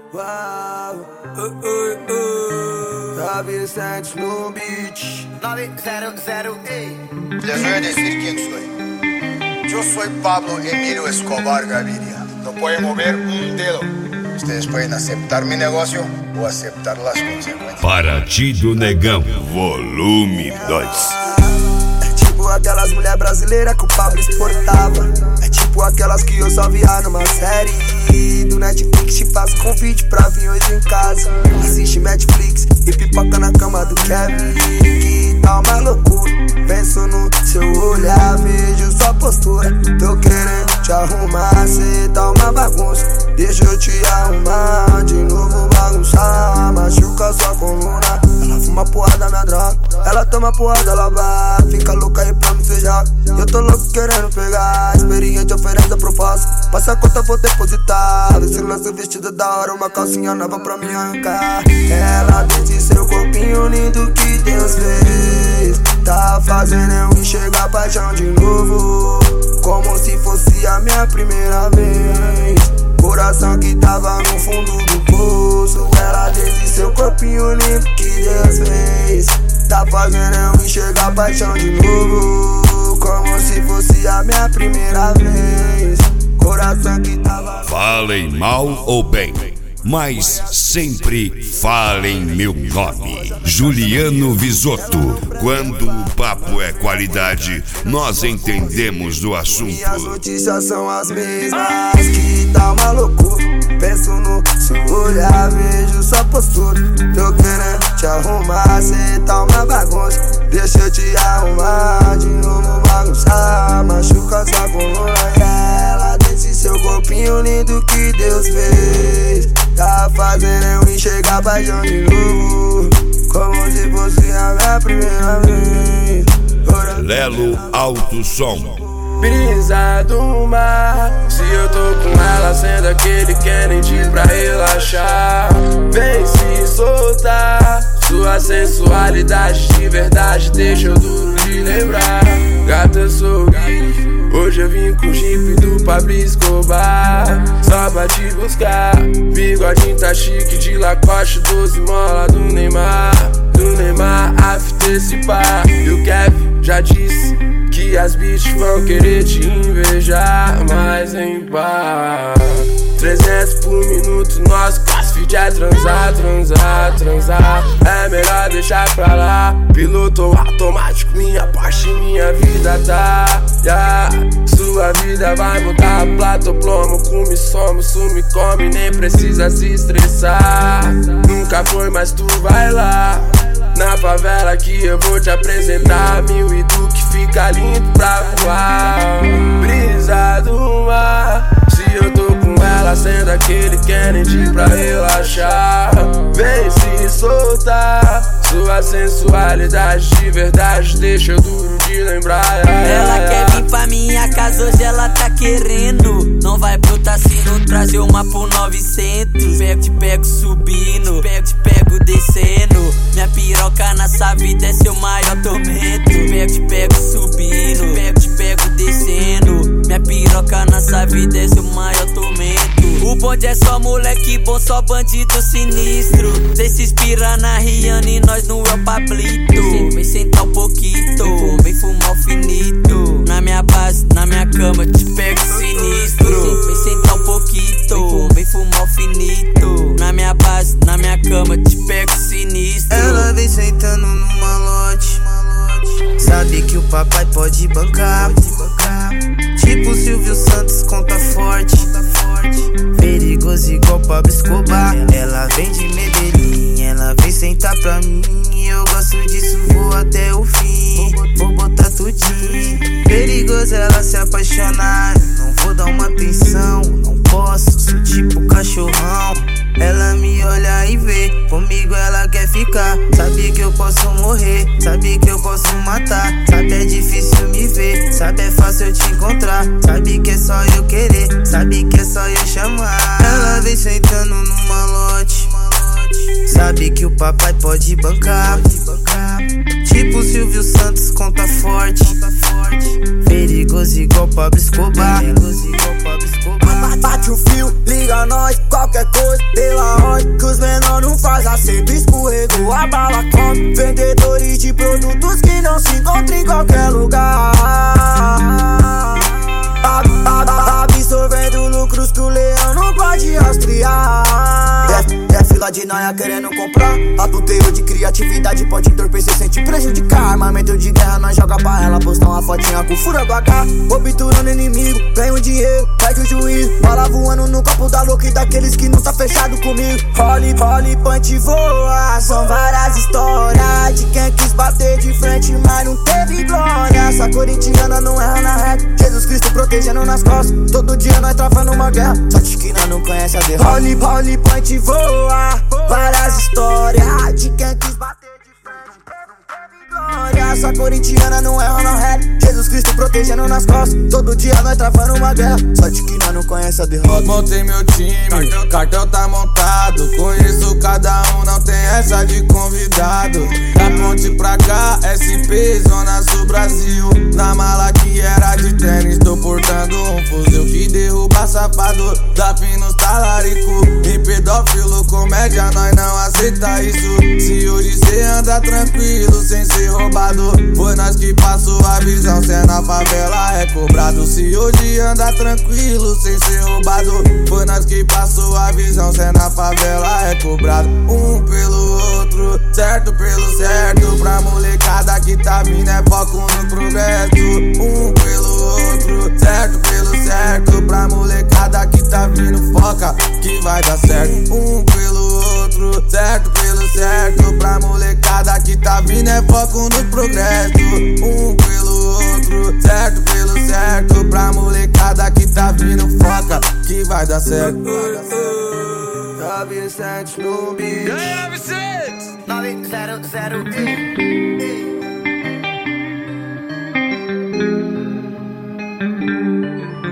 Uau, Vicente no beat 900, les voy a decir quién soy. Yo soy Pablo Emilio Escobar Gaviria. No pueden mover un dedo. Ustedes pueden aceptar mi negocio o aceptar las consecuencias. Partido Negão, volume 2. É tipo aquelas mulher brasileiras que o Pablo exportava. É tipo aquelas que eu só via numa série do Netflix. Te faz convite pra vir hoje em casa. Assiste Netflix e pipoca na cama do Kevin. Que tá uma loucura. Penso no seu olhar, vejo sua postura. Tô querendo te arrumar, cê tá uma bagunça. Deixa eu te arrumar, de novo bagunçar. Machuca sua coluna. Ela fuma porra da minha droga. Ela toma porra dela vai. Fica louca aí pra me sujar. Eu tô louco querendo pegar. Experiente oferece a proposta. Passa a conta, vou depositar. Esse lance vestido da hora, uma calcinha nova pra me arrancar. Ela desce seu corpinho lindo que Deus fez. Tá fazendo eu enxergar a paixão de novo, como se fosse a minha primeira vez. Coração que tava no fundo do poço. Ela desce seu corpinho lindo que Deus fez. Tá fazendo eu enxergar a paixão de novo, como se fosse a minha primeira vez. Coração que tava... Falem mal ou bem, mas sempre falem meu nome. Juliano Visotto. Quando o papo é qualidade, nós entendemos do assunto. E as notícias são as mesmas, que tá uma loucura. Penso no seu olhar, vejo sua postura. Tô querendo te arrumar, cê tá uma bagunça. Deixa eu te arrumar, de novo bagunçar. Machuca sua coluna e ela desce seu corpinho lindo que Deus fez. Tá fazendo eu enxergar a paixão de novo, como se fosse a minha primeira vez. Lelo Alto Som. Brisa do mar, se eu tô com ela, sendo aquele Kennedy pra relaxar. Vem se soltar, sua sensualidade de verdade deixa eu duro de lembrar. Gata, eu sou Gui, hoje eu vim com o Jeep do Pablo Escobar, só pra te buscar. Bigodinho tá chique de Lacoste, 12 mola do Neymar, after esse pá. E o Kevin já disse que as bitches vão querer te invejar, mas em paz. 300 por minuto, nosso crossfit é transar. É melhor deixar pra lá. Piloto automático, minha Porsche, minha vida tá. Sua vida vai mudar, plato plomo, come, some, me come, nem precisa se estressar. Nunca foi, mas tu vai lá na favela que eu vou te apresentar. Mil e tu que fica lindo pra voar. Brisa do mar, se eu tô com ela, sendo aquele Kennedy pra relaxar. Vem se soltar, sua sensualidade de verdade deixa eu duro de lembrar. Ela quer vir pra minha casa, hoje ela tá querendo. Não vai pro Tassino trazer uma por 900. Te pego subindo, te pego descendo. Minha piroca nessa vida é seu maior tormento. Te pego subindo, te pego descendo. Minha piroca nessa vida é seu maior tormento. O bonde é só moleque bom, só bandido sinistro. Cê se inspira na Rihanna e nós no El Pablito. Vem sentar um pouquinho, vem fumar o finito. Na minha base, na minha cama, te pego sinistro. Vem sentar um pouquinho, vem fumar o finito. Na minha base, na minha cama, te pego sinistro. Ela vem sentando no malote, sabe que o papai pode bancar. Tipo Silvio Santos, conta forte, perigoso igual Pablo Escobar. Ela vem de Medellín, ela vem sentar pra mim. Eu gosto disso, vou até o fim. Vou botar tudinho. Perigoso ela se apaixonar, não vou dar uma atenção. Não posso, sou tipo cachorrão. Ela me olha e vê, comigo ela quer ficar. Sabe que eu posso morrer, sabe que eu posso matar. Sabe é difícil me ver, sabe é fácil eu te encontrar. Sabe que é só eu querer, sabe que é só eu chamar. Ela vem sentando no malote, sabe que o papai pode bancar. Tipo Silvio Santos, conta forte, perigoso igual Pablo Escobar. bate o fio, liga nós, qualquer coisa, pela ordem. Que os menor não faz acerto, escorregou, a bala come. Vendedores de produtos que não se encontram em qualquer lugar. Absorvendo lucros que o leão não pode rastrear. É fila de noia querendo comprar. Adulterio de criatividade pode entorpecer, sente prejudicar. Armamento de guerra, nós joga pra ela, postar uma fotinha com fura do AK. Obturando inimigo, ganho dinheiro, perde o juízo. Bala voando no copo da louca e daqueles que não tá fechado comigo. Role, punch, voa. São várias histórias de quem quis bater de frente, mas não teve glória. Essa corintiana não erra na reta, Jesus Cristo protegendo nas costas. Todo dia nós travando uma guerra, só de esquina não conhece a derrota. Role, punch, voa. Várias histórias de quem quis bater de frente, não teve glória. Essa corintiana não erra na reta, Jesus Cristo protegendo nas costas. Todo dia nós travando uma guerra, só de esquina não conhece a derrota. Montei meu time, cartel tá montado. Conheço cada um, não tem essa de convidado. Da ponte pra cá, SP, Zona Sul Brasil. Na mala que era de tênis, tô portando um fuzil que derruba safado, dá fim nos talarico. E pedófilo, comédia, nós não aceita isso. Se hoje cê anda tranquilo, sem ser roubado, foi nós que passou a visão, cê na favela é cobrado. Se hoje anda tranquilo, sem ser roubado, foi nós que passou a visão, cê na favela é cobrado. Um pelo outro, certo pelo certo, pra molecada que tá vindo é foco no progresso. Um pelo outro, certo pelo certo, pra molecada que tá vindo foca que vai dar certo. Um pelo outro, certo pelo certo, pra molecada que tá vindo é foco no progresso. Um pelo outro, certo pelo certo, pra molecada que tá vindo foca que vai dar certo. Vicente no beat. 900.